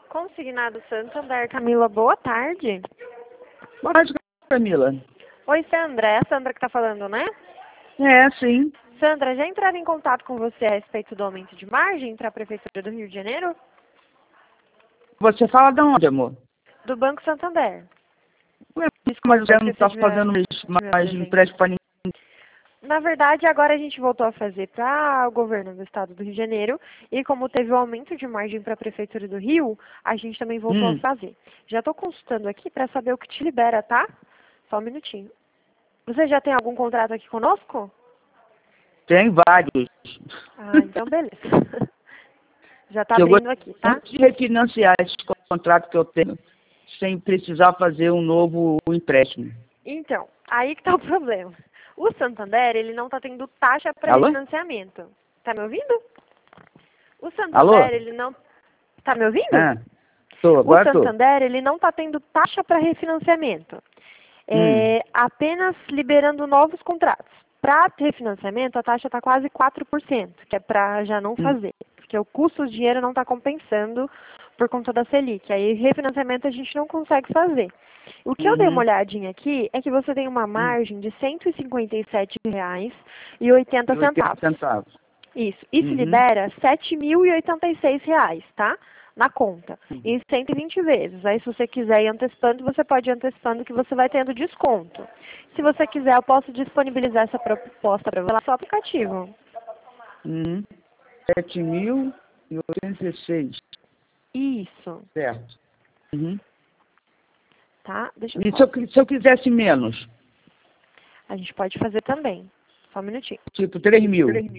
Consignado Santander, Camila, boa tarde. Boa tarde, Camila. Oi, Sandra. É a Sandra que está falando, né? É, sim. Sandra, já entraram em contato com você a respeito do aumento de margem para a Prefeitura do Rio de Janeiro? Você fala de onde, amor? Do Banco Santander. Ué, Desculpa, mas você não se está estiver fazendo mais presente. empréstimo para ninguém. Na verdade, agora a gente voltou a fazer para o governo do estado do Rio de Janeiro e como teve o aumento de margem para a Prefeitura do Rio, a gente também voltou a fazer. Já estou consultando aqui para saber o que te libera, tá? Só um minutinho. Você já tem algum contrato aqui conosco? Tem vários. Ah, então beleza. Já está Que eu abrindo aqui, tá? gosto de refinanciar esse contrato que eu tenho, sem precisar fazer um novo empréstimo. Então, aí que está o problema. O Santander, ele não está tendo taxa para Alô? refinanciamento. Tá me ouvindo? O Alô? Santander, ele não... Tá me ouvindo? Ah, tô, O agora tô. Santander, ele não está tendo taxa para refinanciamento. Apenas liberando novos contratos. Para refinanciamento, a taxa está quase 4%, que é para já não fazer. Porque o custo do dinheiro não está compensando por conta da Selic. Aí, refinanciamento a gente não consegue fazer. O que eu dei uma olhadinha aqui é que você tem uma margem de R$ 157,80. Centavos. Isso. Isso libera R$ 7.086, tá? Na conta. Em 120 vezes. Aí, se você quiser ir antecipando, você pode ir antecipando que você vai tendo desconto. Se você quiser, eu posso disponibilizar essa proposta para você lá no seu aplicativo. 7.086. Isso. Certo. Tá? Deixa eu E só... se eu quisesse menos? A gente pode fazer também. Só um minutinho. Tipo 3.000.